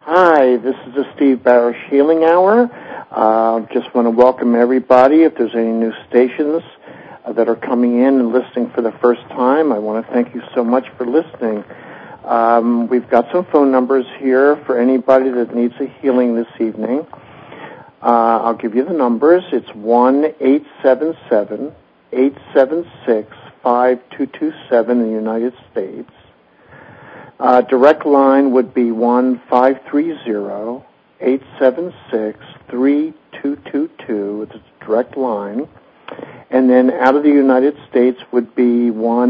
Hi, this is the Steve Barish Healing Hour. Just want to welcome everybody. If there's any new stations that are coming in and listening for the first time, I want to thank you so much for listening. We've got some phone numbers here for anybody that needs a healing this evening. I'll give you the numbers. It's 1-877-876-5227 in the United States. Direct line would be 1-530-876-3222. It's a direct line. And then out of the United States would be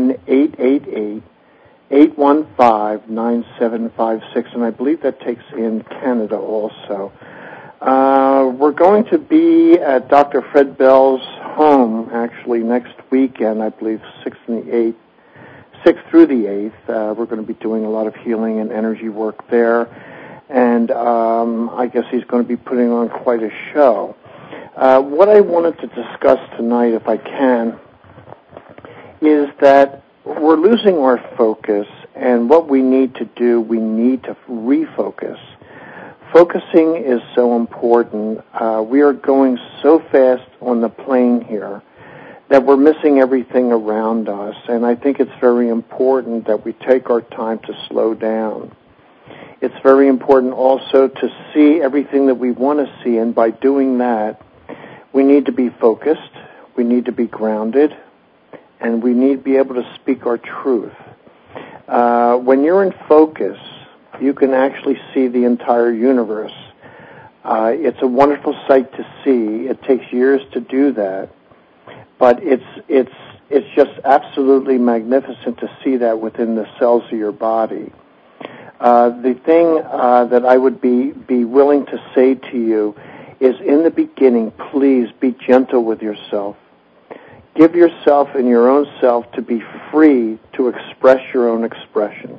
1-888-815-9756. And I believe that takes in Canada also. We're going to be at Dr. Fred Bell's home, actually, next weekend, I believe, 6th through the 8th. We're going to be doing a lot of healing and energy work there, and I guess he's going to be putting on quite a show. What I wanted to discuss tonight, if I can, is that we're losing our focus, and what we need to do, we need to refocus. Focusing is so important. We are going so fast on the plane here that we're missing everything around us, and I think it's very important that we take our time to slow down. It's very important also to see everything that we want to see, and by doing that, we need to be focused, we need to be grounded, and we need to be able to speak our truth. When you're in focus, you can actually see the entire universe. It's a wonderful sight to see. It takes years to do that. But it's just absolutely magnificent to see that within the cells of your body. The thing that I would be willing to say to you is, in the beginning, please be gentle with yourself. Give yourself and your own self to be free to express your own expression.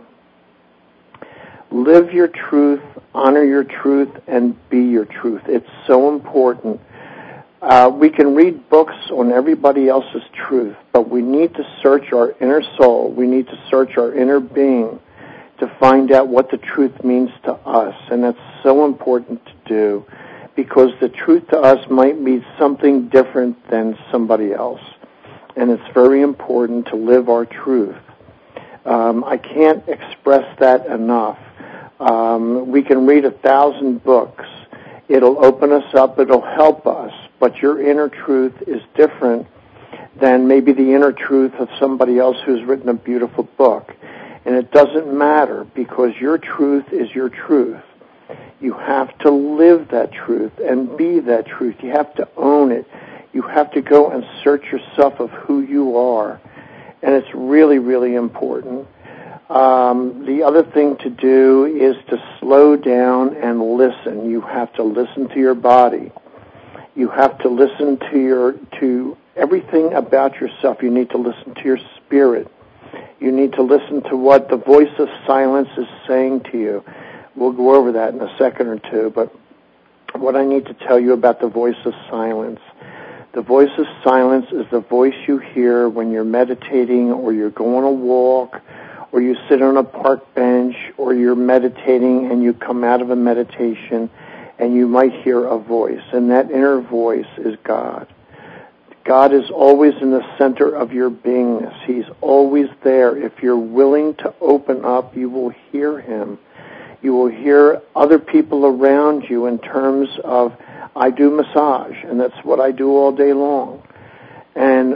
Live your truth, honor your truth, and be your truth. It's so important. We can read books on everybody else's truth, but we need to search our inner soul. We need to search our inner being to find out what the truth means to us. And that's so important to do, because the truth to us might mean something different than somebody else. And it's very important to live our truth. I can't express that enough. We can read 1,000 books. It'll open us up. It'll help us. But your inner truth is different than maybe the inner truth of somebody else who's written a beautiful book. And it doesn't matter, because your truth is your truth. You have to live that truth and be that truth. You have to own it. You have to go and search yourself of who you are. And it's really, really important. The other thing to do is to slow down and listen. You have to listen to your body. You have to listen to everything about yourself. You need to listen to your spirit. You need to listen to what the voice of silence is saying to you. We'll go over that in a second or two, but what I need to tell you about the voice of silence. The voice of silence is the voice you hear when you're meditating, or you're going a walk, or you sit on a park bench, or you're meditating and you come out of a meditation and you might hear a voice, and that inner voice is God. God is always in the center of your beingness. He's always there. If you're willing to open up, you will hear Him. You will hear other people around you in terms of, I do massage, and that's what I do all day long. And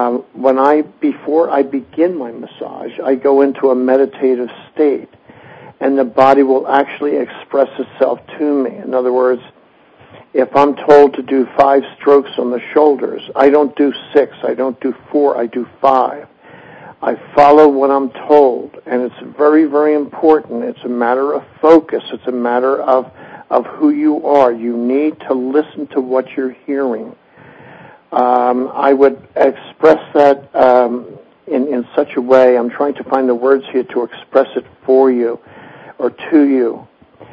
before I begin my massage, I go into a meditative state, and the body will actually express itself to me. In other words, if I'm told to do 5 strokes on the shoulders, I don't do 6, I don't do 4, I do 5. I follow what I'm told, and it's very, very important. It's a matter of focus. It's a matter of who you are. You need to listen to what you're hearing. I would express that in such a way. I'm trying to find the words here to express it for you or to you.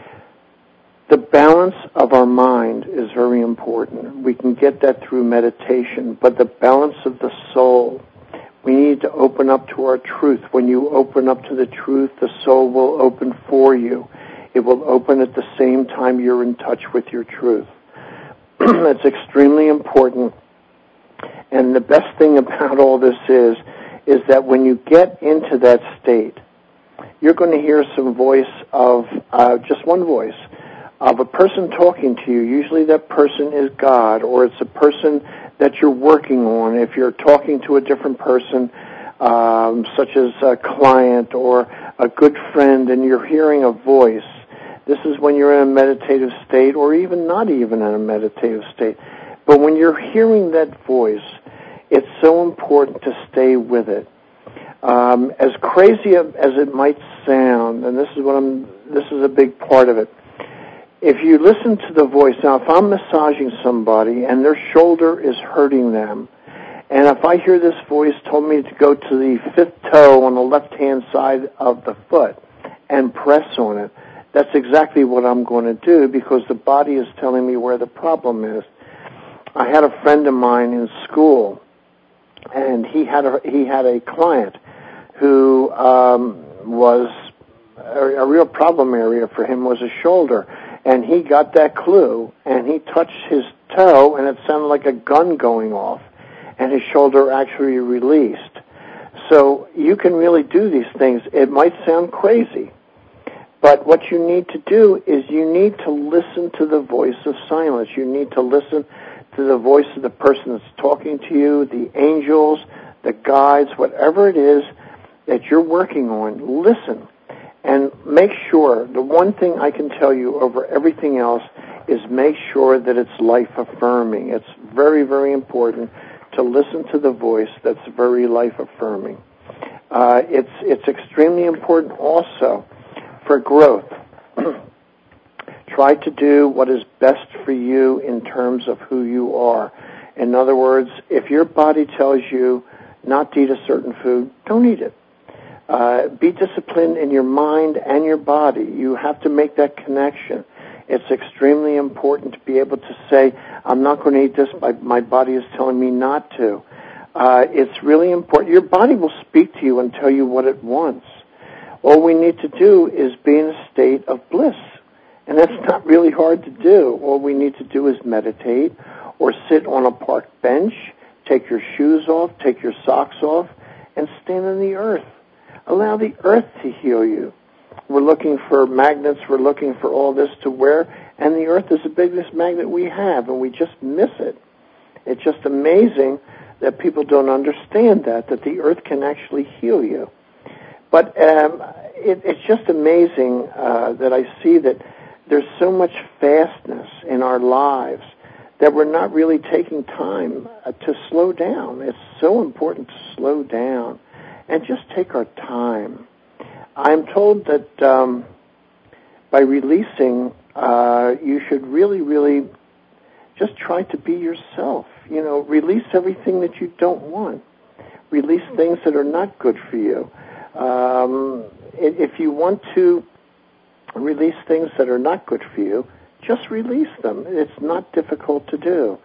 The balance of our mind is very important. We can get that through meditation, but the balance of the soul, we need to open up to our truth. When you open up to the truth, the soul will open for you. It will open at the same time you're in touch with your truth. It's extremely important. And the best thing about all this is that when you get into that state, you're going to hear some voice of, just one voice, of a person talking to you. Usually that person is God, or it's a person that you're working on. If you're talking to a different person, such as a client or a good friend, and you're hearing a voice, this is when you're in a meditative state, or even not even in a meditative state. But when you're hearing that voice, it's so important to stay with it. As crazy as it might sound, and this is a big part of it, if you listen to the voice, now if I'm massaging somebody and their shoulder is hurting them, and if I hear this voice told me to go to the fifth toe on the left-hand side of the foot and press on it, that's exactly what I'm going to do, because the body is telling me where the problem is. I had a friend of mine in school, and he had a client who was a real problem area for him was his shoulder. And he got that clue, and he touched his toe, and it sounded like a gun going off, and his shoulder actually released. So you can really do these things. It might sound crazy, but what you need to do is you need to listen to the voice of silence. You need to listen to the voice of the person that's talking to you, the angels, the guides, whatever it is that you're working on. Listen. And make sure, the one thing I can tell you over everything else is make sure that it's life-affirming. It's very, very important to listen to the voice that's very life-affirming. It's extremely important also for growth. Try to do what is best for you in terms of who you are. In other words, if your body tells you not to eat a certain food, don't eat it. Be disciplined in your mind and your body. You have to make that connection. It's extremely important to be able to say, I'm not going to eat this, my body is telling me not to. It's really important. Your body will speak to you and tell you what it wants. All we need to do is be in a state of bliss. And that's not really hard to do. All we need to do is meditate or sit on a park bench, take your shoes off, take your socks off, and stand on the earth. Allow the earth to heal you. We're looking for magnets. We're looking for all this to wear, and the earth is the biggest magnet we have, and we just miss it. It's just amazing that people don't understand that the earth can actually heal you. But it's just amazing that I see that there's so much fastness in our lives that we're not really taking time to slow down. It's so important to slow down and just take our time. I'm told that by releasing, you should really, really just try to be yourself. You know, release everything that you don't want. Release things that are not good for you. If you want to release things that are not good for you, just release them. It's not difficult to do.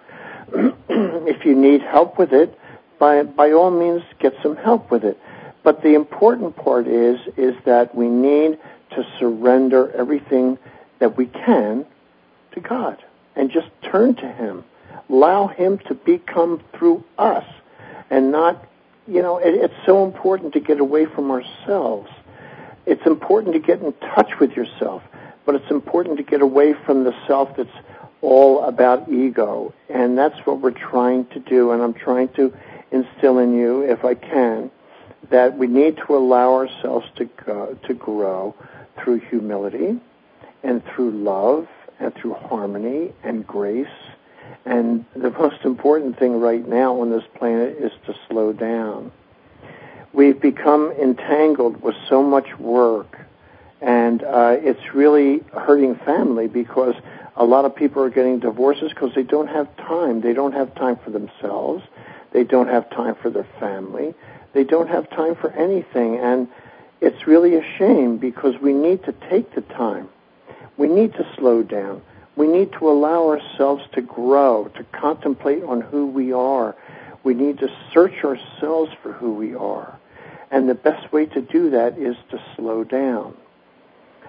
If you need help with it, by all means, get some help with it. But the important part is that we need to surrender everything that we can to God and just turn to Him. Allow Him to become through us and not, it's so important to get away from ourselves. It's important to get in touch with yourself, but it's important to get away from the self that's all about ego. And that's what we're trying to do, and I'm trying to instill in you, if I can, that we need to allow ourselves to grow through humility and through love and through harmony and grace. And the most important thing right now on this planet is to slow down. We've become entangled with so much work, and it's really hurting family because a lot of people are getting divorces because they don't have time. They don't have time for themselves. They don't have time for their family. They don't have time for anything, and it's really a shame because we need to take the time. We need to slow down. We need to allow ourselves to grow, to contemplate on who we are. We need to search ourselves for who we are. And the best way to do that is to slow down.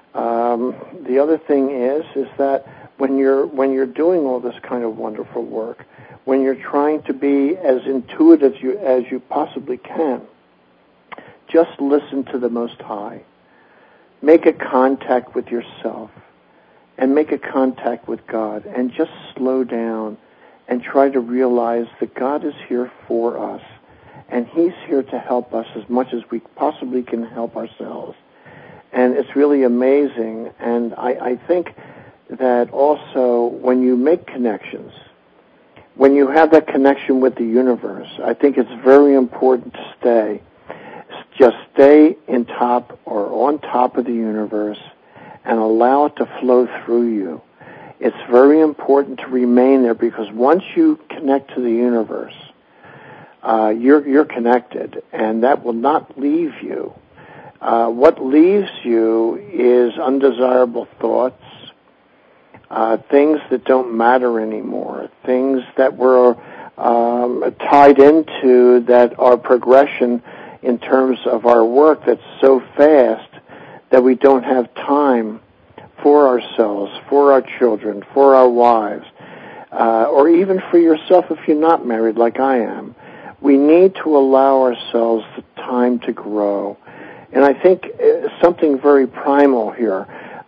the other thing is that when you're doing all this kind of wonderful work, when you're trying to be as intuitive as you possibly can, just listen to the Most High. Make a contact with yourself and make a contact with God, and just slow down and try to realize that God is here for us, and He's here to help us as much as we possibly can help ourselves. And it's really amazing. And I think that also when you make connections, when you have that connection with the universe, I think it's very important to just stay on top of the universe and allow it to flow through you. It's very important to remain there, because once you connect to the universe, you're connected, and that will not leave you. What leaves you is undesirable thoughts, things that don't matter anymore, things that were tied into that are progression in terms of our work that's so fast that we don't have time for ourselves, for our children, for our wives, or even for yourself if you're not married like I am. We need to allow ourselves the time to grow. And I think something very primal here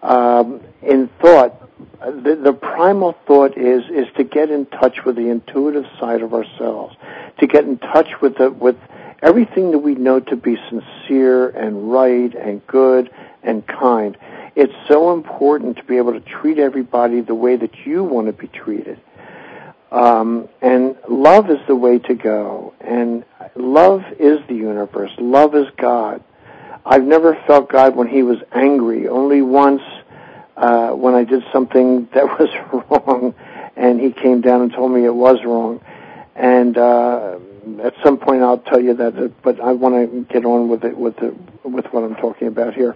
in thought, the primal thought is to get in touch with the intuitive side of ourselves, to get in touch with everything that we know to be sincere and right and good and kind. It's so important to be able to treat everybody the way that you want to be treated. And love is the way to go. And love is the universe. Love is God. I've never felt God when He was angry. Only once when I did something that was wrong, and He came down and told me it was wrong. And at some point I'll tell you that, but I want to get on with what I'm talking about here.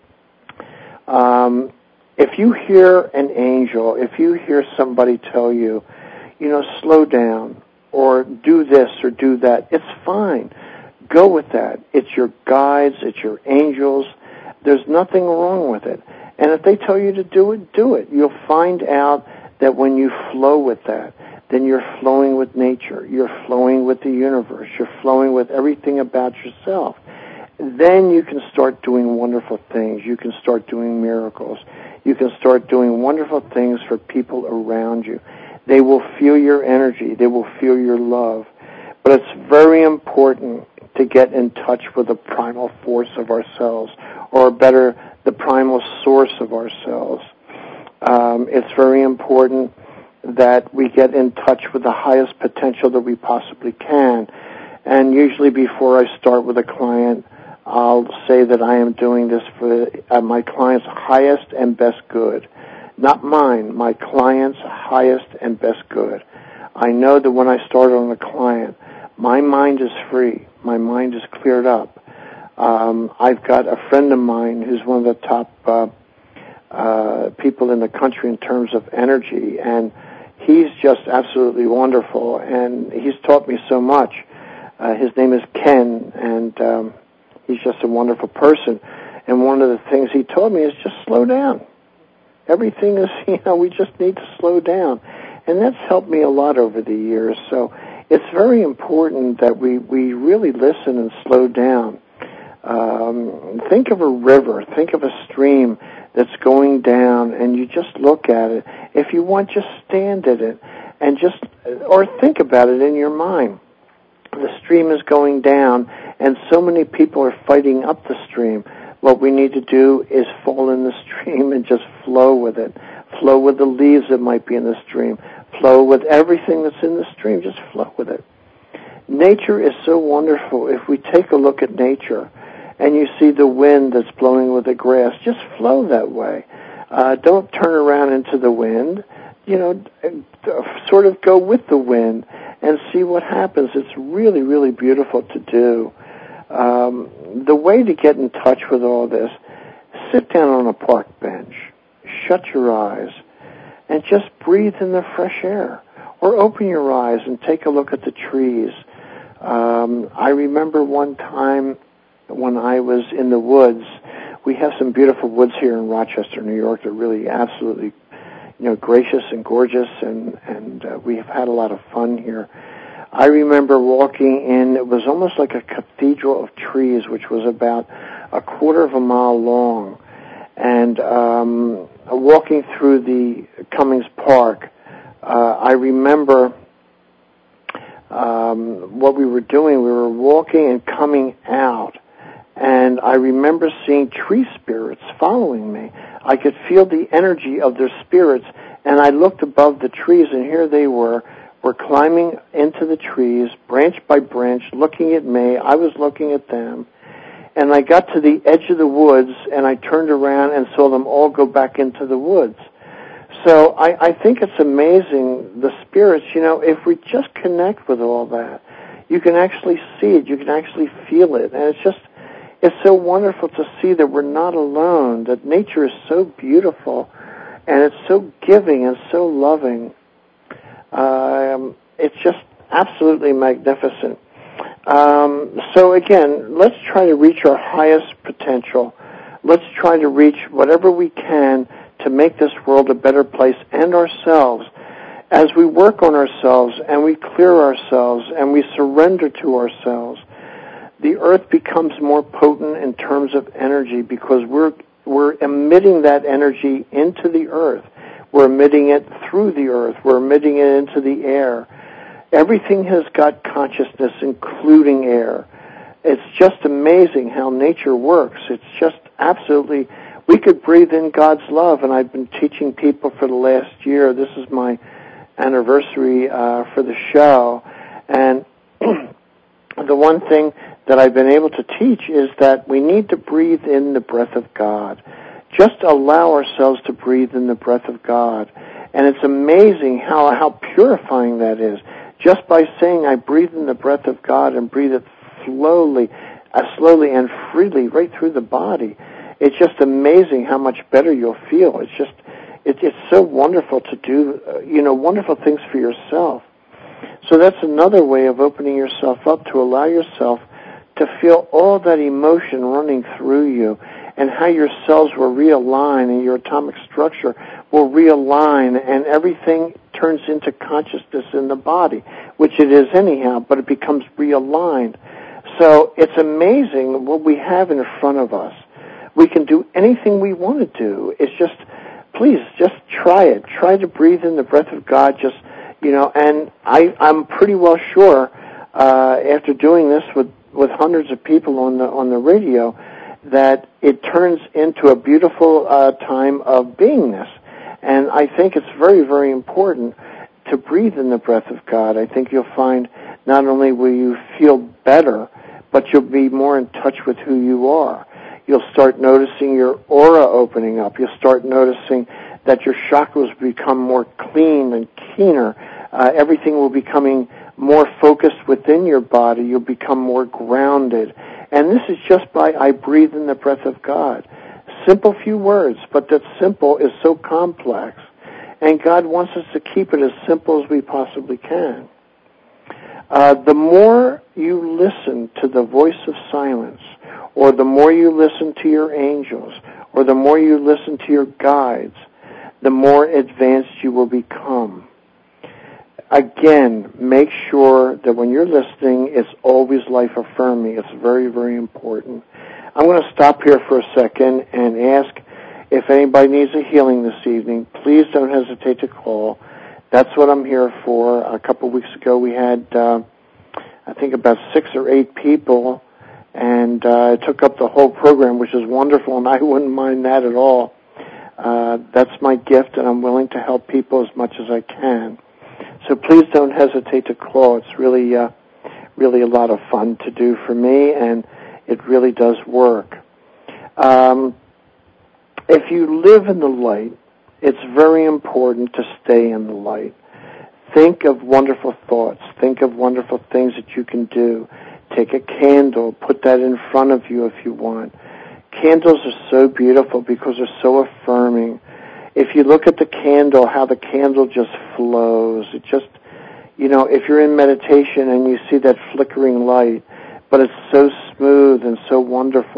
If you hear an angel, if you hear somebody tell you, slow down, or do this or do that, it's fine. Go with that. It's your guides, it's your angels. There's nothing wrong with it. And if they tell you to do it, do it. You'll find out that when you flow with that, then you're flowing with nature. You're flowing with the universe. You're flowing with everything about yourself. Then you can start doing wonderful things. You can start doing miracles. You can start doing wonderful things for people around you. They will feel your energy. They will feel your love. But it's very important to get in touch with the primal force of ourselves, or better, the primal source of ourselves. It's very important that we get in touch with the highest potential that we possibly can. And usually before I start with a client, I'll say that I am doing this for my client's highest and best good. Not mine, my client's highest and best good. I know that when I start on a client, my mind is free. My mind is cleared up. I've got a friend of mine who's one of the top people in the country in terms of energy, and he's just absolutely wonderful, and he's taught me so much. His name is Ken, and he's just a wonderful person. And one of the things he told me is just slow down. Everything is, we just need to slow down. And that's helped me a lot over the years. So it's very important that we really listen and slow down. Think of a river, think of a stream that's going down, and you just look at it. If you want, just stand at it and or think about it in your mind. The stream is going down, and so many people are fighting up the stream. What we need to do is fall in the stream and just flow with it. Flow with the leaves that might be in the stream. Flow with everything that's in the stream. Just flow with it. Nature is so wonderful. If we take a look at nature and you see the wind that's blowing with the grass, just flow that way. Don't turn around into the wind. Sort of go with the wind and see what happens. It's really, really beautiful to do. The way to get in touch with all this, sit down on a park bench, shut your eyes, and just breathe in the fresh air. Or open your eyes and take a look at the trees. I remember one time when I was in the woods We have some beautiful woods here in Rochester, New York. They're really absolutely, gracious and gorgeous, and we have had a lot of fun here. I remember walking in, it was almost like a cathedral of trees, which was about a quarter of a mile long. And walking through the Cummings Park, I remember what we were doing. We were walking and coming out, and I remember seeing tree spirits following me. I could feel the energy of their spirits, and I looked above the trees, and here they were climbing into the trees, branch by branch, looking at me. I was looking at them. And I got to the edge of the woods, and I turned around and saw them all go back into the woods. So I think it's amazing, the spirits, if we just connect with all that, you can actually see it, you can actually feel it. And it's so wonderful to see that we're not alone, that nature is so beautiful, and it's so giving and so loving. It's just absolutely magnificent. So again, let's try to reach our highest potential. Let's try to reach whatever we can to make this world a better place and ourselves. As we work on ourselves and we clear ourselves and we surrender to ourselves, the earth becomes more potent in terms of energy because we're emitting that energy into the earth. We're emitting it through the earth. We're emitting it into the air. Everything has got consciousness, including air. It's just amazing how nature works. It's just absolutely, we could breathe in God's love, and I've been teaching people for the last year. This is my anniversary for the show, and the one thing that I've been able to teach is that we need to breathe in the breath of God. Just allow ourselves to breathe in the breath of God. And it's amazing how purifying that is. Just by saying I breathe in the breath of God and breathe it slowly and freely right through the body, it's just amazing how much better you'll feel. It's so wonderful to do, wonderful things for yourself. So that's another way of opening yourself up to allow yourself to feel all that emotion running through you and how your cells will realign and your atomic structure will realign and everything turns into consciousness in the body, which it is anyhow, but it becomes realigned. So it's amazing what we have in front of us. We can do anything we want to do. It's just, please, just try it. Try to breathe in the breath of God, and I'm pretty well sure, after doing this with hundreds of people on the radio, that it turns into a beautiful time of beingness. And I think it's very, very important to breathe in the breath of God. I think you'll find not only will you feel better, but you'll be more in touch with who you are. You'll start noticing your aura opening up. You'll start noticing that your chakras become more clean and keener. Everything will becoming more focused within your body. You'll become more grounded. And this is just by I breathe in the breath of God. Simple few words, but that simple is so complex. And God wants us to keep it as simple as we possibly can. The more you listen to the voice of silence, or the more you listen to your angels, or the more you listen to your guides, the more advanced you will become. Again, make sure that when you're listening, it's always life-affirming. It's very, very important. I'm going to stop here for a second and ask if anybody needs a healing this evening. Please don't hesitate to call. That's what I'm here for. A couple of weeks ago, we had, I think, about 6 or 8 people, and it took up the whole program, which is wonderful, and I wouldn't mind that at all. That's my gift, and I'm willing to help people as much as I can. So please don't hesitate to call. It's really a lot of fun to do for me, and it really does work. If you live in the light, it's very important to stay in the light. Think of wonderful thoughts. Think of wonderful things that you can do. Take a candle. Put that in front of you if you want. Candles are so beautiful because they're so affirming. If you look at the candle, how the candle just flows, it just, if you're in meditation and you see that flickering light, but it's so smooth and so wonderful,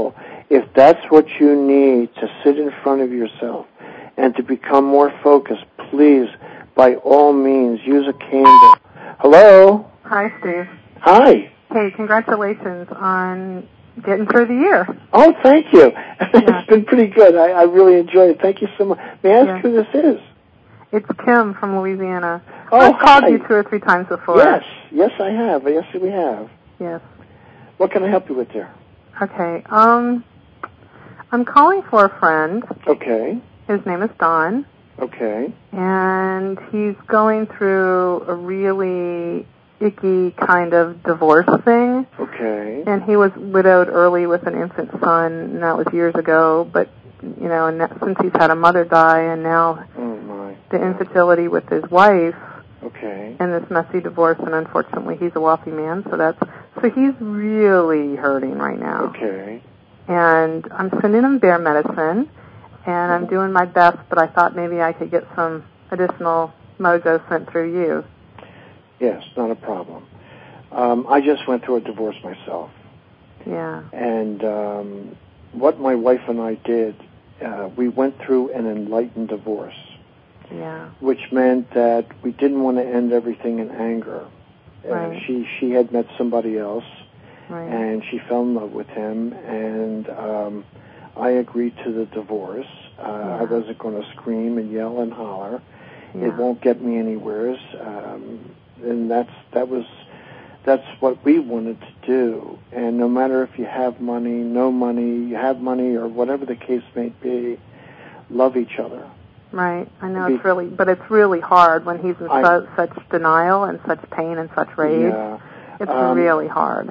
If that's what you need to sit in front of yourself and to become more focused, please, by all means, use a candle. Hello? Hi, Steve. Hi. Hey, congratulations on getting through the year. Oh, thank you. It's been pretty good. I really enjoyed it. Thank you so much. May I ask who this is? It's Kim from Louisiana. Oh, I've called you 2 or 3 times before. Yes, I have. Yes, we have. Yes. What can I help you with there? Okay. I'm calling for a friend. Okay. His name is Don. Okay. And he's going through a really icky kind of divorce thing. Okay. And he was widowed early with an infant son, and that was years ago. But, you know, and since he's had a mother die, and now the infertility with his wife, and this messy divorce, and unfortunately he's a wealthy man, so he's really hurting right now. Okay. And I'm sending him bear medicine, and I'm doing my best, but I thought maybe I could get some additional mojo sent through you. Yes, not a problem. I just went through a divorce myself. Yeah. And what my wife and I did, we went through an enlightened divorce. Yeah. Which meant that we didn't want to end everything in anger. Right. She had met somebody else, right. and she fell in love with him, and I agreed to the divorce. I wasn't going to scream and yell and holler. Yeah. It won't get me anywhere. And that's what we wanted to do. And no matter if you have money, no money, you have money, or whatever the case may be, love each other. Right. I know it's really hard when he's in such denial and such pain and such rage. Yeah. It's really hard.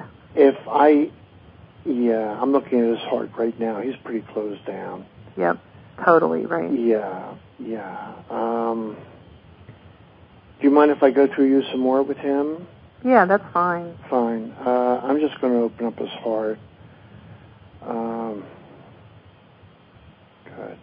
I'm looking at his heart right now. He's pretty closed down. Yep. Totally, right. Yeah. Do you mind if I go through you some more with him? Yeah, that's fine. Fine. I'm just going to open up his heart. Good.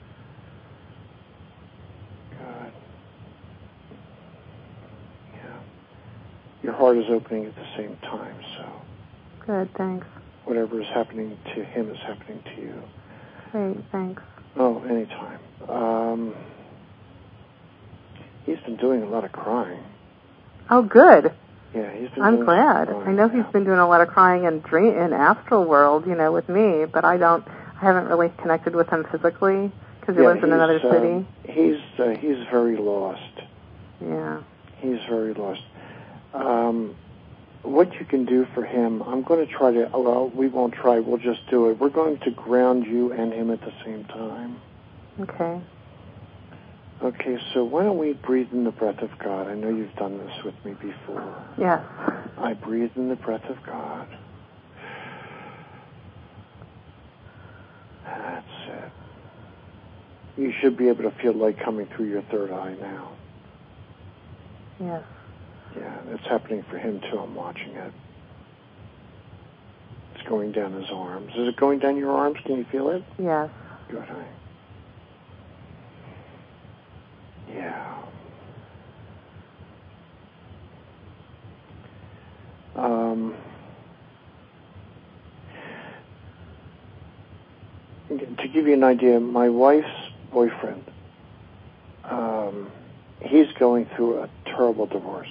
Yeah. Your heart is opening at the same time, so. Good, thanks. Whatever is happening to him is happening to you. Great, thanks. Oh, anytime. He's been doing a lot of crying. Oh, good. Yeah, he's been. I'm glad. I know he's been doing a lot of crying in astral world, with me, but I haven't really connected with him physically because he lives in another city. He's very lost. Yeah. He's very lost. What you can do for him, I'm going to try to. Well, we won't try. We'll just do it. We're going to ground you and him at the same time. Okay. Okay, so why don't we breathe in the breath of God? I know you've done this with me before. Yes. I breathe in the breath of God. That's it. You should be able to feel light coming through your third eye now. Yes. Yeah, it's happening for him too. I'm watching it. It's going down his arms. Is it going down your arms? Can you feel it? Yes. Good, honey. Yeah. To give you an idea, my wife's boyfriend, he's going through a terrible divorce.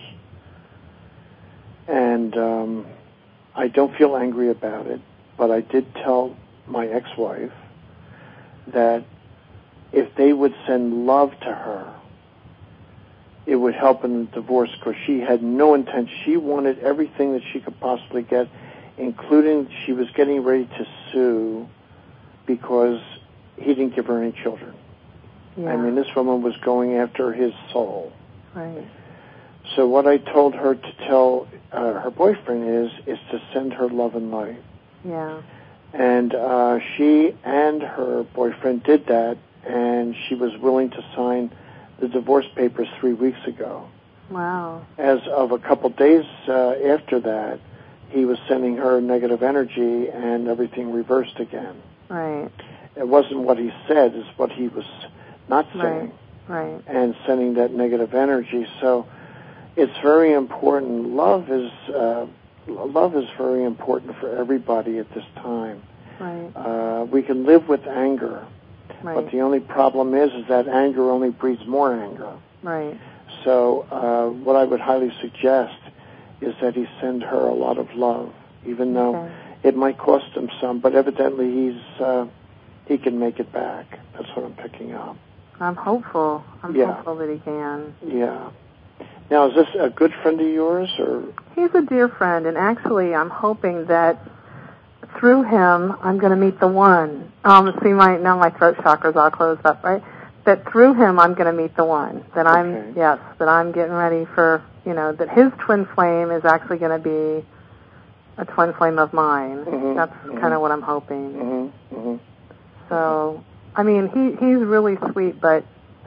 And I don't feel angry about it, but I did tell my ex-wife that if they would send love to her, it would help in the divorce, because she had no intent. She wanted everything that she could possibly get, including she was getting ready to sue because he didn't give her any children. Yeah. I mean, this woman was going after his soul. Right. So what I told her to tell her boyfriend is to send her love and light. Yeah. And she and her boyfriend did that, and she was willing to sign the divorce papers 3 weeks ago. Wow. As of a couple days after that, he was sending her negative energy, and everything reversed again. Right. It wasn't what he said, it's what he was not saying. Right. And sending that negative energy. So it's very important. Love is very important for everybody at this time. Right. We can live with anger, right. but the only problem is that anger only breeds more anger. Right. So what I would highly suggest is that he send her a lot of love, even though it might cost him some, but evidently he can make it back. That's what I'm picking up. I'm hopeful. I'm hopeful that he can. Yeah. Now, is this a good friend of yours, or? He's a dear friend, and actually I'm hoping that through him I'm going to meet the one. See, now my throat chakra's all closed up, right? That through him I'm going to meet the one. That I'm getting ready for, that his twin flame is actually going to be a twin flame of mine. Mm-hmm, That's kind of what I'm hoping. Mm-hmm, mm-hmm. So, I mean, he's really sweet, but,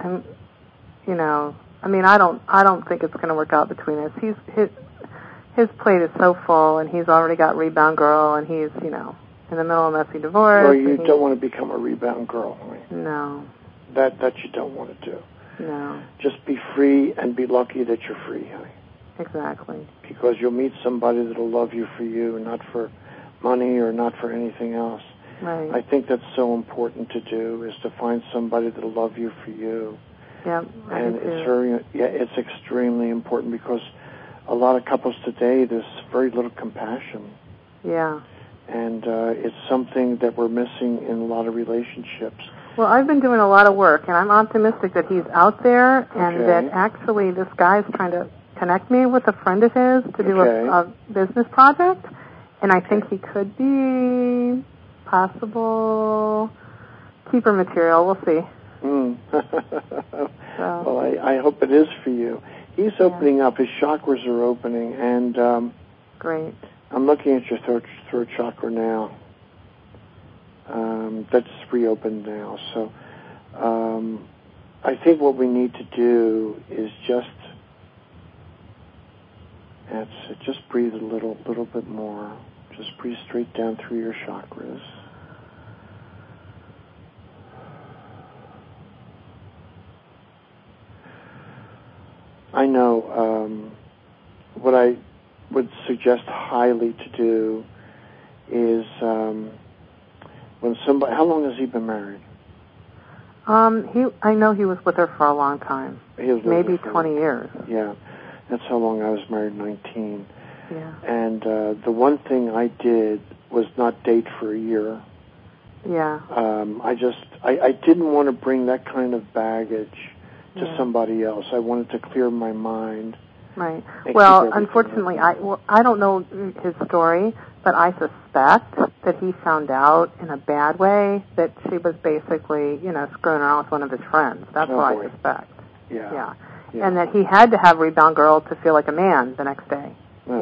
I don't think it's going to work out between us. His plate is so full, and he's already got Rebound Girl, and he's, in the middle of a messy divorce. Well, you don't want to become a rebound girl, right? No. That you don't want to do. No. Just be free and be lucky that you're free, honey. Exactly. Because you'll meet somebody that'll love you for you, not for money or not for anything else. Right. I think that's so important to do, is to find somebody that'll love you for you. Yeah. And it's extremely important, because a lot of couples today, there's very little compassion. Yeah. And it's something that we're missing in a lot of relationships. Well, I've been doing a lot of work, and I'm optimistic that he's out there, and that actually this guy's trying to connect me with a friend of his to do a business project, and I think he could be possible keeper material. We'll see. Well, I hope it is for you. He's opening up. His chakras are opening, and great. I'm looking at your throat chakra now. That's reopened now. So I think what we need to do is just breathe a little bit more. Just breathe straight down through your chakras. I know what I would suggest highly to do is when somebody. How long has he been married? I know he was with her for a long time. Maybe 20 years. Yeah, that's how long I was married. 19. Yeah. And the one thing I did was not date for a year. Yeah. I didn't want to bring that kind of baggage to somebody else. I wanted to clear my mind. Right. Well, unfortunately, I don't know his story, but I suspect that he found out in a bad way that she was basically, screwing around with one of his friends. That's what I suspect. Yeah. And that he had to have Rebound Girl to feel like a man the next day,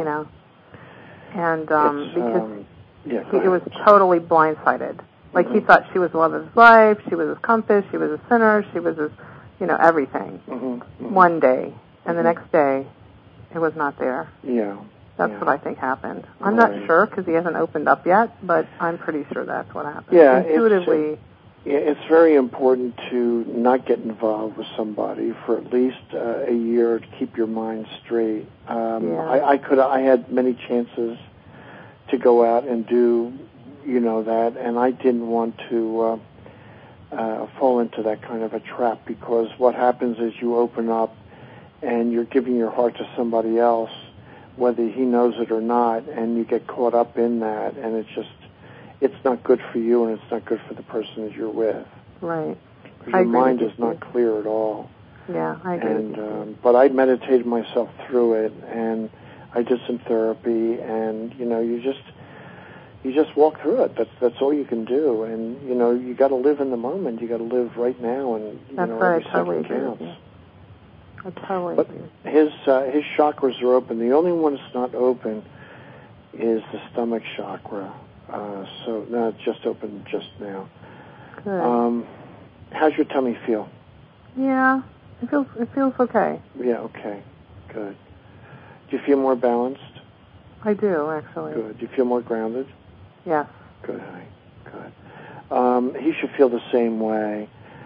And because he was totally blindsided. Like, he thought she was the love of his life, she was his compass, she was a sinner, she was his, everything. One day. And the next day, it was not there. Yeah. That's what I think happened. I'm not sure, because he hasn't opened up yet, but I'm pretty sure that's what happened. Yeah, intuitively. It's very important to not get involved with somebody for at least a year to keep your mind straight. I had many chances to go out and do, that, and I didn't want to fall into that kind of a trap, because what happens is you open up and you're giving your heart to somebody else, whether he knows it or not, and you get caught up in that, and it's not good for you, and it's not good for the person that you're with. Right. Because your mind is not clear at all. Yeah, I agree. But I meditated myself through it, and I did some therapy, and you just walk through it. That's all you can do, and you got to live in the moment. You got to live right now, and every second counts. I totally but agree. His chakras are open. The only one that's not open is the stomach chakra. So now it's just open just now. Good. How's your tummy feel? Yeah, it feels okay. Yeah, okay, good. Do you feel more balanced? I do, actually. Good. Do you feel more grounded? Yes. Good, honey. Good. He should feel the same way.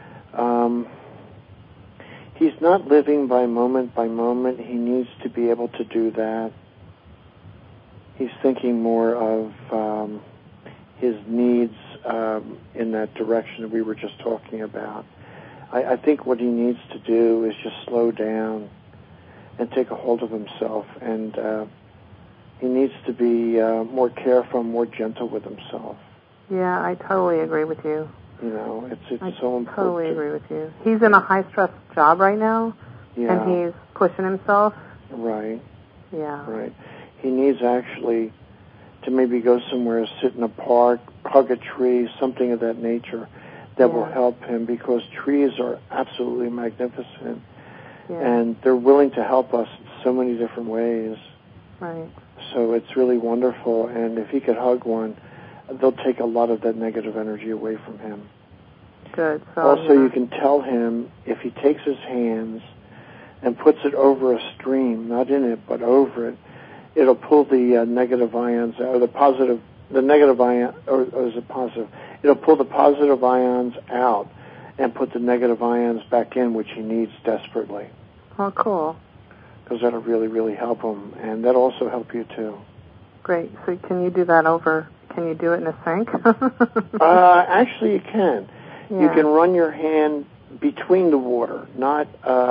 He's not living by moment. He needs to be able to do that. He's thinking more of his needs in that direction that we were just talking about. I think what he needs to do is just slow down and take a hold of himself, and he needs to be more careful, more gentle with himself. Yeah, I totally agree with you. You know, it's so important. I totally agree with you. He's in a high-stress job right now, and he's pushing himself. Right. Yeah. Right. He needs actually to maybe go somewhere, sit in a park, hug a tree, something of that nature that will help him, because trees are absolutely magnificent, and they're willing to help us in so many different ways. Right. So it's really wonderful, and if he could hug one, they'll take a lot of that negative energy away from him. Good. So, also, you can tell him, if he takes his hands and puts it over a stream, not in it, but over it, it'll pull the negative ions, or the negative ion, or is it positive? It'll pull the positive ions out and put the negative ions back in, which he needs desperately. Oh, cool. Because that'll really, really help him, and that'll also help you too. Great. So can you do that can you do it in a sink? Actually, you can. Yeah. You can run your hand between the water, not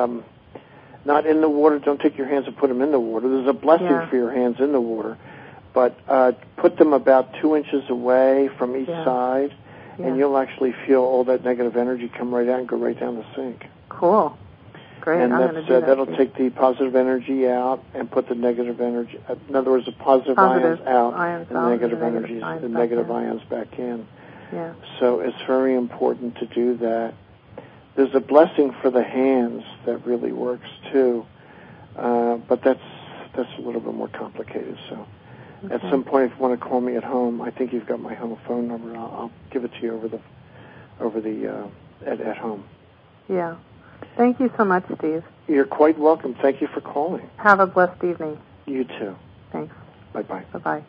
in the water. Don't take your hands and put them in the water. There's a blessing for your hands in the water, but put them about 2 inches away from each side, and you'll actually feel all that negative energy come right out and go right down the sink. Cool. Great. And that'll too. take the positive energy out and put the negative energy. In other words, the positive ions out and the negative energies, the negative ions back in. Yeah. So it's very important to do that. There's a blessing for the hands that really works too, but that's a little bit more complicated. So at some point, if you want to call me at home, I think you've got my home phone number. I'll give it to you at home. Yeah. Thank you so much, Steve. You're quite welcome. Thank you for calling. Have a blessed evening. You too. Thanks. Bye-bye. Bye-bye.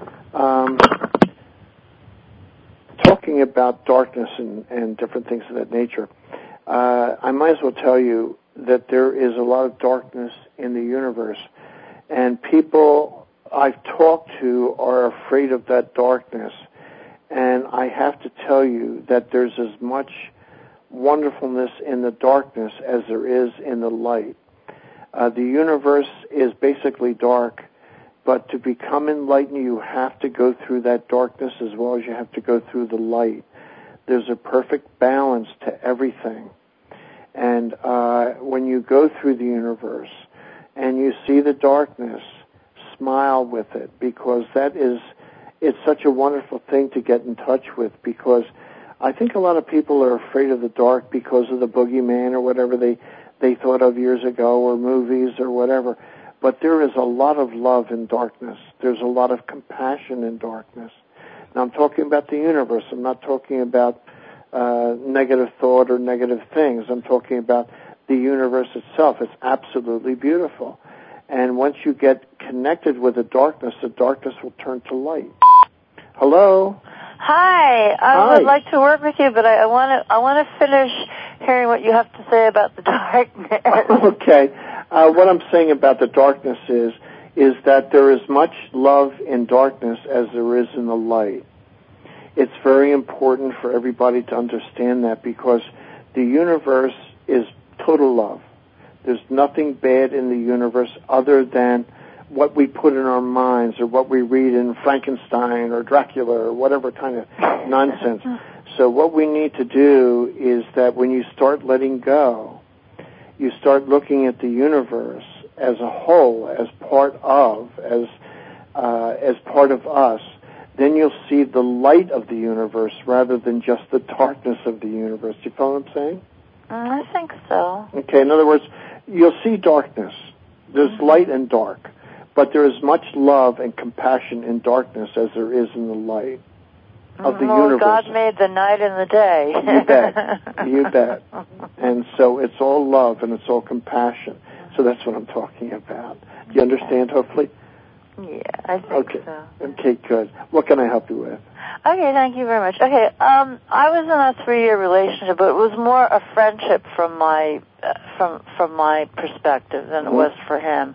Talking about darkness and different things of that nature, I might as well tell you that there is a lot of darkness in the universe, and people I've talked to are afraid of that darkness, and I have to tell you that there's as much wonderfulness in the darkness as there is in the light. The universe is basically dark, but to become enlightened, you have to go through that darkness as well as you have to go through the light. There's a perfect balance to everything. And when you go through the universe and you see the darkness, smile with it, because it's such a wonderful thing to get in touch with, because I think a lot of people are afraid of the dark because of the boogeyman or whatever they thought of years ago, or movies or whatever. But there is a lot of love in darkness. There's a lot of compassion in darkness. Now, I'm talking about the universe. I'm not talking about negative thought or negative things. I'm talking about the universe itself. It's absolutely beautiful. And once you get connected with the darkness will turn to light. Hello? Hi. I would like to work with you, but I want to finish hearing what you have to say about the darkness. Okay. What I'm saying about the darkness is that there is much love in darkness as there is in the light. It's very important for everybody to understand that, because the universe is total love. There's nothing bad in the universe other than what we put in our minds, or what we read in Frankenstein or Dracula or whatever kind of nonsense. So what we need to do is that when you start letting go, you start looking at the universe as a whole, as part of us, then you'll see the light of the universe rather than just the darkness of the universe. Do you follow what I'm saying? I think so. Okay, in other words, you'll see darkness. There's light and dark. But there is much love and compassion in darkness as there is in the light of the universe. God made the night and the day. You bet. You bet. And so it's all love and it's all compassion. So that's what I'm talking about. Do you understand, hopefully? Yeah, I think so. Okay, good. What can I help you with? Okay, thank you very much. Okay, I was in a 3-year relationship, but it was more a friendship from my perspective than it was for him.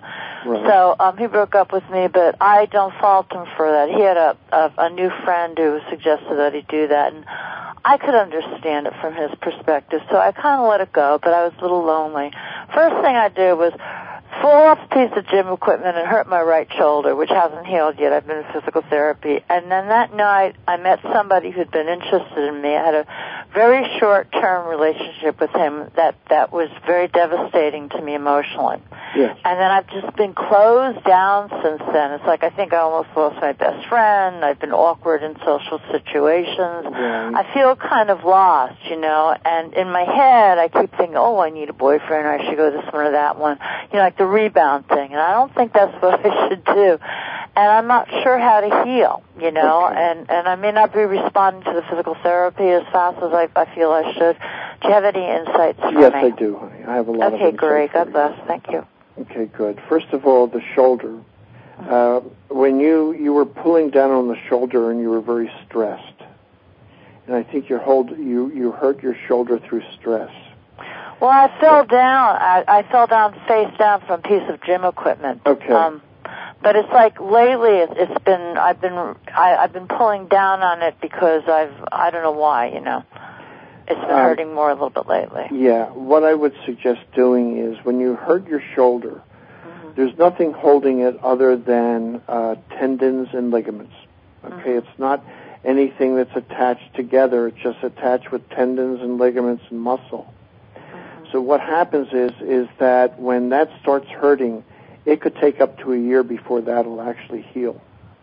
Right. So he broke up with me, but I don't fault him for that. He had a new friend who suggested that he do that, and I could understand it from his perspective, so I kind of let it go, but I was a little lonely. First thing I did was fall off a piece of gym equipment and hurt my right shoulder, which hasn't healed yet. I've been in physical therapy. And then that night, I met somebody who'd been interested in me. I had a very short-term relationship with him that was very devastating to me emotionally. Yes. And then I've just been closed down since then. It's like I think I almost lost my best friend. I've been awkward in social situations. Right. I feel kind of lost, and in my head I keep thinking, oh, I need a boyfriend, I should go this one or that one, like the rebound thing, and I don't think that's what I should do. And I'm not sure how to heal, Okay. and I may not be responding to the physical therapy as fast as I feel I should. Do you have any insights for me? Yes, I do, honey. I have a lot of insights. Okay, great. God bless. Thank you. Okay, good. First of all, the shoulder. When you were pulling down on the shoulder and you were very stressed, and I think you hurt your shoulder through stress. Well, I fell down. I fell down face down from a piece of gym equipment. Okay. But it's like lately, I've been pulling down on it because I don't know why, It's been hurting more a little bit lately. Yeah. What I would suggest doing is when you hurt your shoulder, there's nothing holding it other than tendons and ligaments. Okay. It's not anything that's attached together. It's just attached with tendons and ligaments and muscle. So what happens is that when that starts hurting, it could take up to a year before that'll actually heal.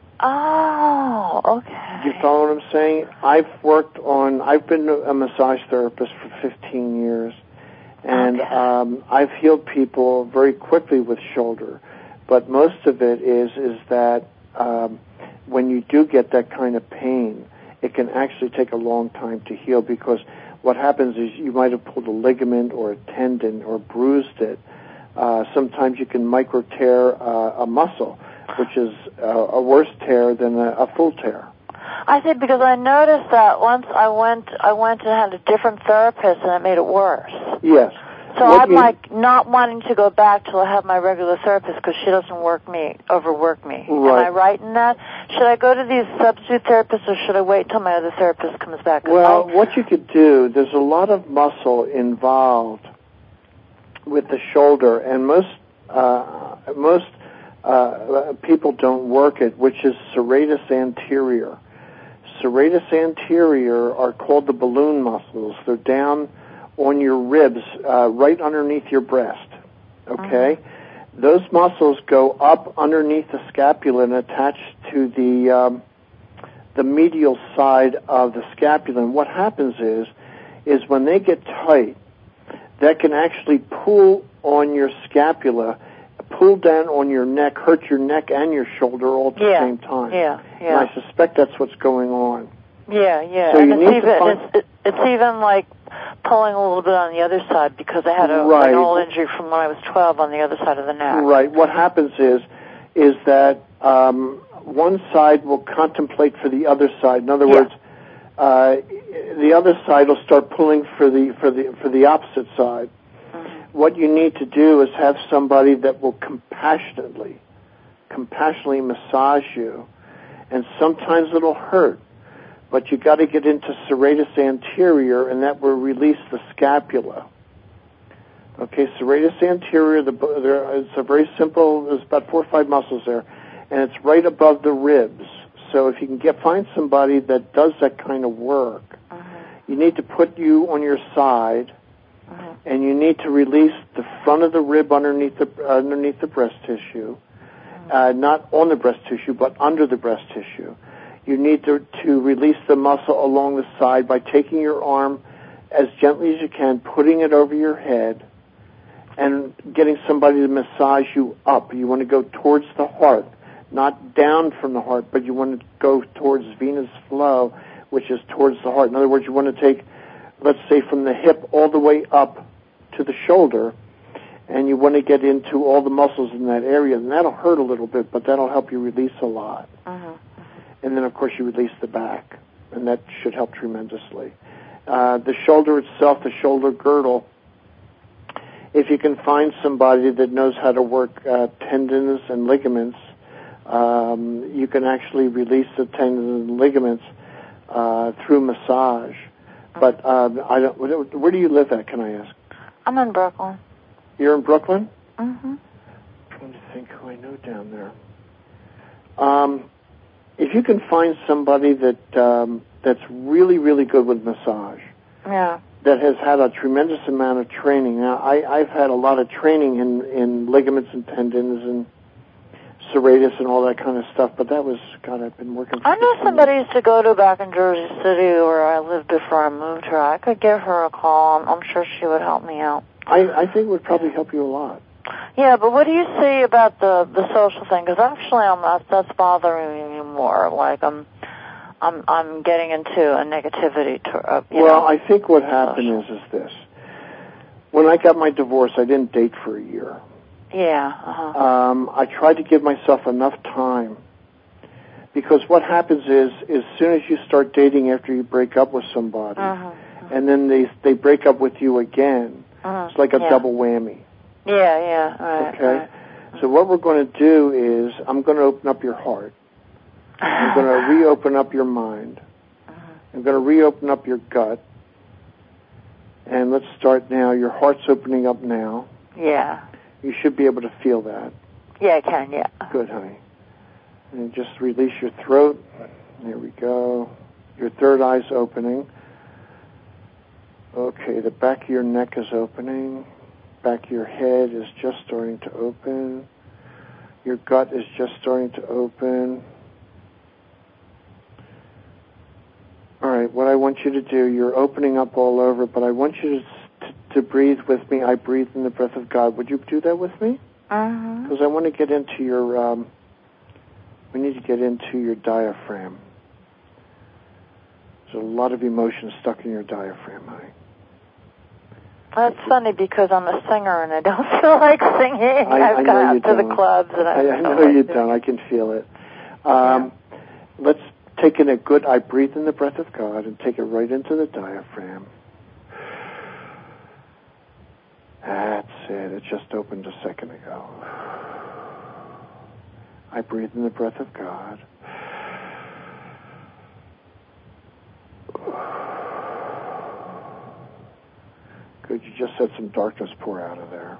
Oh, okay. You follow what I'm saying? I've been a massage therapist for 15 years, and I've healed people very quickly with shoulder. But most of it is that when you do get that kind of pain, it can actually take a long time to heal, because what happens is you might have pulled a ligament or a tendon or bruised it. Sometimes you can micro tear a muscle, which is a worse tear than a full tear. I see, because I noticed that once I went and had a different therapist, and it made it worse. Yes. So I'm not wanting to go back till I have my regular therapist, because she doesn't overwork me. Right. Am I right in that? Should I go to these substitute therapists, or should I wait till my other therapist comes back? Well, what you could do, there's a lot of muscle involved with the shoulder, and most people don't work it, which is serratus anterior. Serratus anterior are called the balloon muscles. They're down on your ribs, right underneath your breast. Okay? Those muscles go up underneath the scapula and attach to the medial side of the scapula. And what happens is when they get tight, that can actually pull on your scapula, pull down on your neck, hurt your neck and your shoulder all at the same time. Yeah. And I suspect that's what's going on. Yeah. So and it's even like pulling a little bit on the other side, because I had an old injury from when I was 12 on the other side of the neck. Right. What happens is that one side will contemplate for the other side. In other words, the other side will start pulling for the opposite side. What you need to do is have somebody that will compassionately massage you, and sometimes it'll hurt, but you got to get into serratus anterior, and that will release the scapula. Okay, serratus anterior, it's a very simple, there's about 4 or 5 muscles there, and it's right above the ribs. So if you can find somebody that does that kind of work, you need to put you on your side, and you need to release the front of the rib underneath the breast tissue, not on the breast tissue, but under the breast tissue. You need to release the muscle along the side by taking your arm as gently as you can, putting it over your head, and getting somebody to massage you up. You want to go towards the heart, not down from the heart, but you want to go towards venous flow, which is towards the heart. In other words, you want to take, let's say, from the hip all the way up to the shoulder, and you want to get into all the muscles in that area. And that'll hurt a little bit, but that'll help you release a lot. And then, of course, you release the back, and that should help tremendously. The shoulder itself, the shoulder girdle, if you can find somebody that knows how to work tendons and ligaments, you can actually release the tendons and ligaments through massage. But I don't. Where do you live at? Can I ask? I'm in Brooklyn. You're in Brooklyn? Mm-hmm. I'm trying to think who I know down there. If you can find somebody that's really, really good with massage, yeah, that has had a tremendous amount of training. Now, I've had a lot of training in ligaments and tendons and serratus and all that kind of stuff, but that was, God, I've been working for I know somebody I used to go to back in Jersey City where I lived before I moved here. I could give her a call. I'm sure she would help me out. I think it would probably help you a lot. Yeah, but what do you see about the social thing? Because actually, that's bothering me more. Like I'm getting into a negativity. I think what happened is this. When I got my divorce, I didn't date for a year. Yeah. Uh-huh. I tried to give myself enough time, because what happens is, as soon as you start dating after you break up with somebody, and then they break up with you again, it's like a double whammy. Yeah, right. Okay? Right. So what we're going to do is, I'm going to open up your heart. I'm going to reopen up your mind. I'm going to reopen up your gut. And let's start now. Your heart's opening up now. Yeah. You should be able to feel that. Yeah, I can, yeah. Good, honey. And just release your throat. There we go. Your third eye's opening. Okay, the back of your neck is opening. Back of your head is just starting to open. Your gut is just starting to open. All right, what I want you to do, you're opening up all over, but I want you to breathe with me. I breathe in the breath of God. Would you do that with me? Because I want to get into your, we need to get into your diaphragm. There's a lot of emotion stuck in your diaphragm, honey. That's funny because I'm a singer and I don't feel like singing. I've gone out to the clubs and I know you don't. I can feel it. Let's take in a good, I breathe in the breath of God and take it right into the diaphragm. That's it. It just opened a second ago. I breathe in the breath of God. Good, you just had some darkness pour out of there.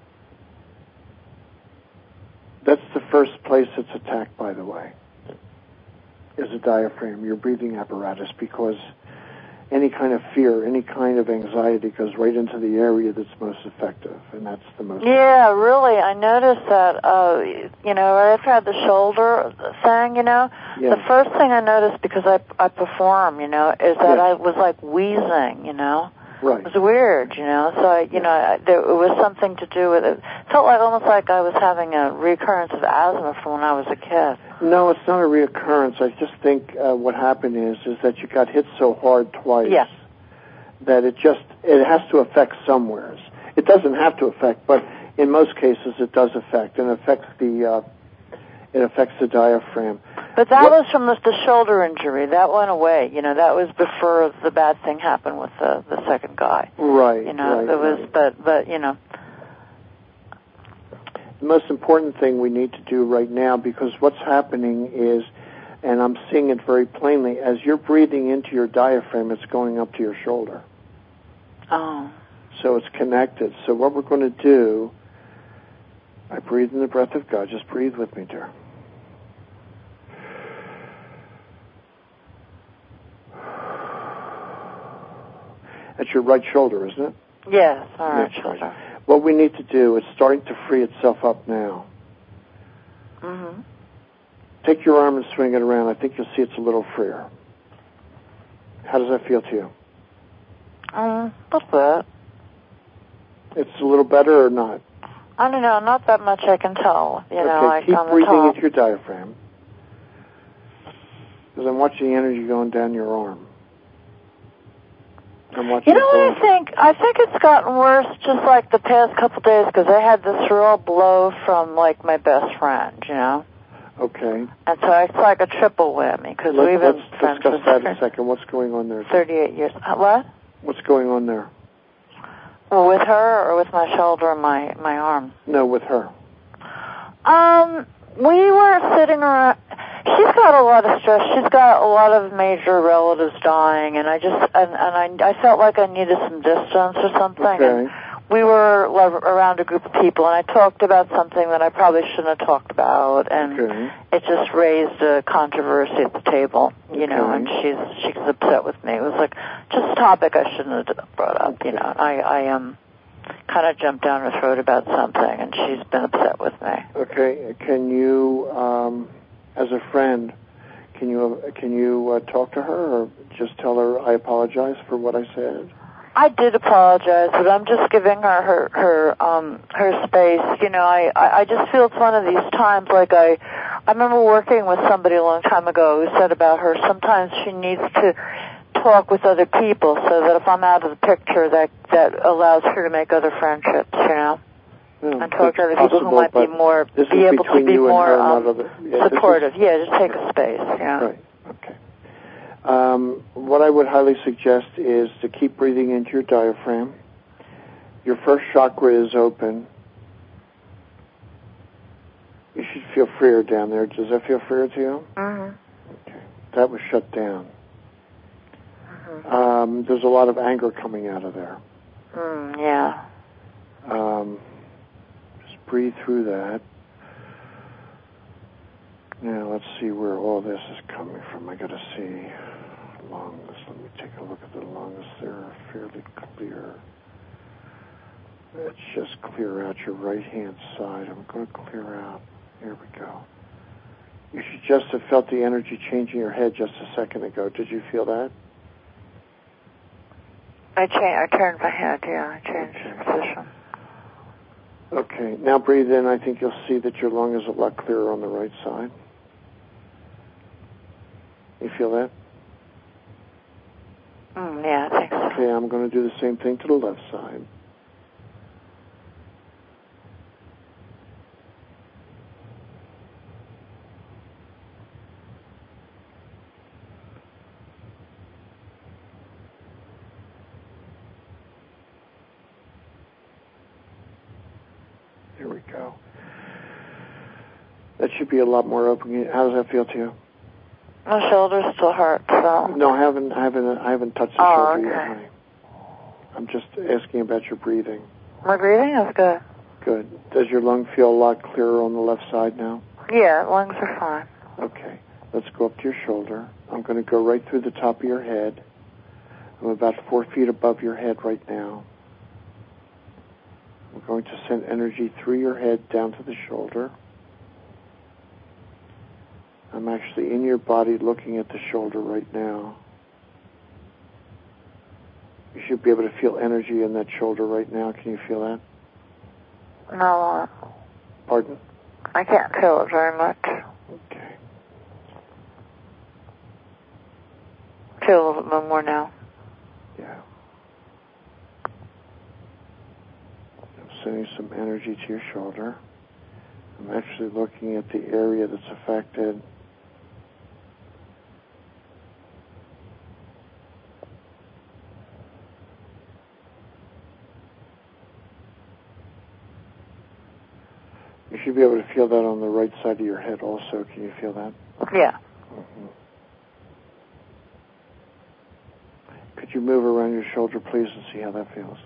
That's the first place it's attacked, by the way, is the diaphragm, your breathing apparatus, because any kind of fear, any kind of anxiety goes right into the area that's most effective, and that's the most effective. Really, I noticed that, right after I had the shoulder thing, the first thing I noticed, because I perform, is that I was like wheezing, Right. It was weird, so it was something to do with it. It felt like almost like I was having a recurrence of asthma from when I was a kid. No, it's not a reoccurrence. I just think what happened is that you got hit so hard twice that it has to affect somewheres. It doesn't have to affect, but in most cases it does affect, and it affects the diaphragm. But that was from the shoulder injury. That went away. That was before the bad thing happened with the second guy. Right. But the most important thing we need to do right now, because what's happening is, and I'm seeing it very plainly, as you're breathing into your diaphragm, it's going up to your shoulder. Oh. So it's connected. So what we're going to do, I breathe in the breath of God. Just breathe with me, dear. That's your right shoulder, isn't it? Yes, all right, shoulder. What we need to do is starting to free itself up now. Mm-hmm. Take your arm and swing it around. I think you'll see it's a little freer. How does that feel to you? A little bit. It's a little better or not? I don't know, not that much I can tell. Okay, keep breathing into your diaphragm. Because I'm watching the energy going down your arm. I think it's gotten worse just like the past couple of days because I had this real blow from like my best friend, Okay. And so it's like a triple whammy because we've been friends for discuss that in a second. What's going on there? 38 years. What? What's going on there? Well, with her or with my shoulder or my arm? No, with her. We were sitting around. She's got a lot of stress. She's got a lot of major relatives dying, and I felt like I needed some distance or something. Okay. And we were around a group of people, and I talked about something that I probably shouldn't have talked about, and it just raised a controversy at the table, you know. And she's upset with me. It was like just a topic I shouldn't have brought up, you know. I kind of jumped down her throat about something, and she's been upset with me. Okay. Can you, as a friend, can you talk to her, or just tell her I apologize for what I said? I did apologize, but I'm just giving her space. You know, I just feel it's one of these times. Like I remember working with somebody a long time ago who said about her, sometimes she needs to talk with other people so that if I'm out of the picture, that allows her to make other friendships, you know, and talk to other people who might be more, be able to be more supportive. Just take a space, Right, okay. What I would highly suggest is to keep breathing into your diaphragm. Your first chakra is open. You should feel freer down there. Does that feel freer to you? Okay. That was shut down. There's a lot of anger coming out of there. Just breathe through that. Now let's see where all this is coming from. I got to see lungs. Let me take a look at the lungs. They're fairly clear. Let's just clear out your right-hand side. I'm going to clear out. Here we go. You should just have felt the energy changing your head just a second ago. Did you feel that? I turned my head, I changed position. Okay, now breathe in. I think you'll see that your lung is a lot clearer on the right side. You feel that? I think so. Okay, I'm going to do the same thing to the left side. There we go. That should be a lot more open. How does that feel to you? My shoulders still hurt, so. No, I haven't touched the shoulder yet, honey. I'm just asking about your breathing. My breathing is good. Good. Does your lung feel a lot clearer on the left side now? Yeah, lungs are fine. Okay. Let's go up to your shoulder. I'm going to go right through the top of your head. I'm about 4 feet above your head right now. I'm going to send energy through your head down to the shoulder. I'm actually in your body looking at the shoulder right now. You should be able to feel energy in that shoulder right now. Can you feel that? No. Pardon? I can't feel it very much. Okay. Feel a little bit more now. Yeah. I'm sending some energy to your shoulder. I'm actually looking at the area that's affected. You should be able to feel that on the right side of your head also. Can you feel that? Yeah. Mm-hmm. Could you move around your shoulder, please, and see how that feels?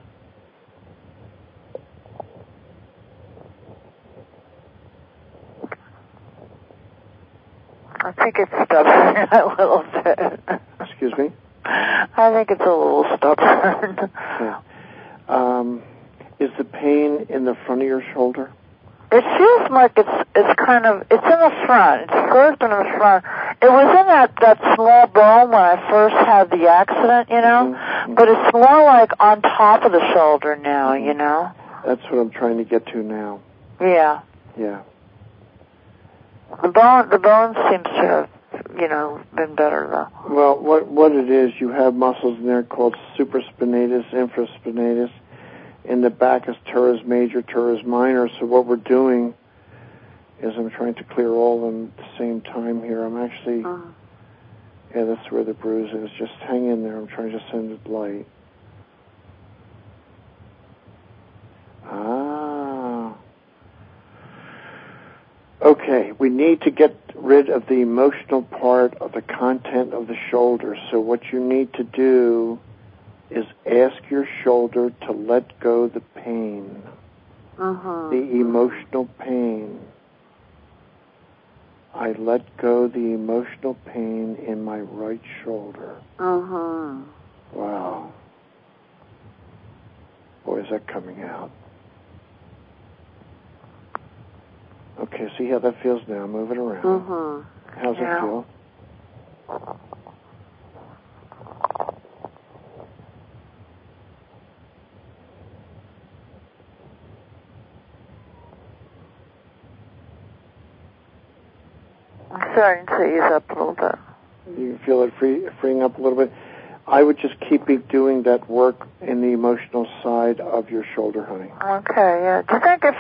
I think it's stubborn a little bit. Excuse me? I think it's a little stubborn. Yeah. Is the pain in the front of your shoulder? It feels like it's kind of, it's in the front. It's first in the front. It was in that small bone when I first had the accident, you know? Mm-hmm. But it's more like on top of the shoulder now, you know? That's what I'm trying to get to now. Yeah. Yeah. The bone seems to have, you know, been better though. Well, what it is, you have muscles in there called supraspinatus, infraspinatus. In the back is teres major, teres minor. So what we're doing is I'm trying to clear all of them at the same time here. I'm actually, yeah, that's where the bruise is. Just hang in there. I'm trying to send it light. Okay, we need to get rid of the emotional part of the content of the shoulder. So what you need to do is ask your shoulder to let go the pain, the emotional pain. I let go the emotional pain in my right shoulder. Wow. Boy, is that coming out. Okay, see how that feels now. Move it around. How's it feel? I'm starting to ease up a little bit. You feel it freeing up a little bit? I would just keep doing that work in the emotional side of your shoulder, honey. Okay, yeah. Do you think if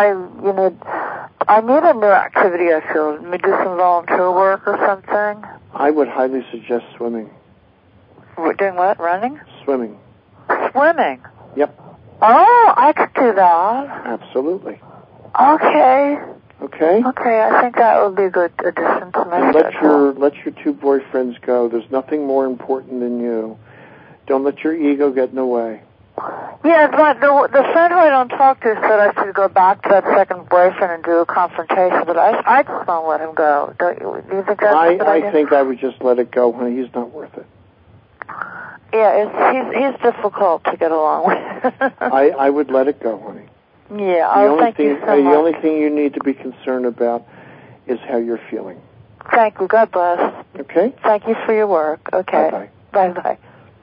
I need a new activity, I feel, maybe do some volunteer work or something? I would highly suggest swimming. Doing what? Running? Swimming. Swimming? Yep. Oh, I could do that. Absolutely. Okay. Okay? Okay, I think that would be a good addition to my schedule. Let your two boyfriends go. There's nothing more important than you. Don't let your ego get in the way. Yeah, but the friend who I don't talk to said I should go back to that second boyfriend and do a confrontation, but I just won't let him go. Do you think that's a good idea? I think I would just let it go, honey. He's not worth it. Yeah, he's difficult to get along with. I would let it go, honey. Yeah, thank you so much. The only thing you need to be concerned about is how you're feeling. Thank you. God bless. Okay? Thank you for your work. Okay. Bye-bye. Bye-bye.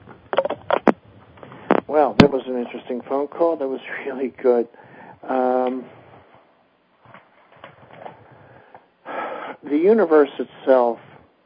Well, that was an interesting phone call. That was really good. The universe itself,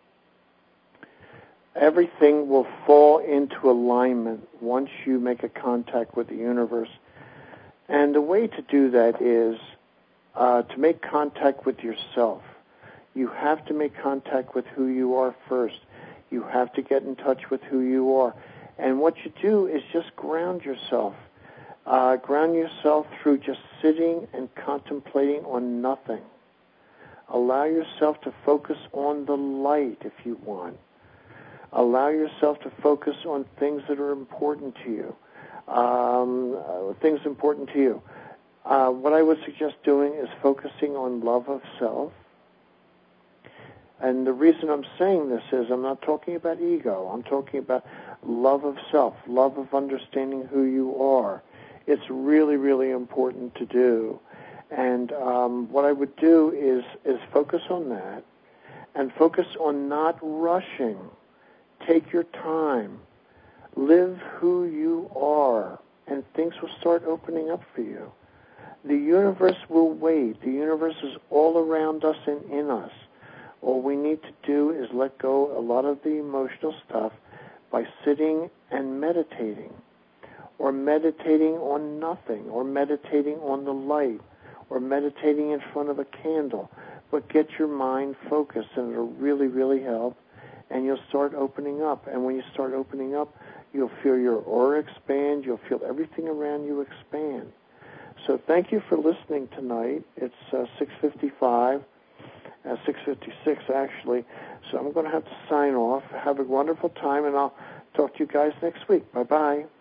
everything will fall into alignment once you make a contact with the universe. And the way to do that is to make contact with yourself. You have to make contact with who you are first. You have to get in touch with who you are. And what you do is just ground yourself. Ground yourself through just sitting and contemplating on nothing. Allow yourself to focus on the light if you want. Allow yourself to focus on things that are important to you. Things important to you. What I would suggest doing is focusing on love of self. And the reason I'm saying this is I'm not talking about ego. I'm talking about love of self, love of understanding who you are. It's really, really important to do. And what I would do is focus on that and focus on not rushing. Take your time. Live who you are, and things will start opening up for you. The universe will wait. The universe is all around us and in us. All we need to do is let go a lot of the emotional stuff by sitting and meditating, or meditating on nothing, or meditating on the light, or meditating in front of a candle. But get your mind focused, and it'll really, really help, and you'll start opening up. And when you start opening up, you'll feel your aura expand. You'll feel everything around you expand. So thank you for listening tonight. It's 6:55, 6:56 actually. So I'm going to have to sign off. Have a wonderful time, and I'll talk to you guys next week. Bye-bye.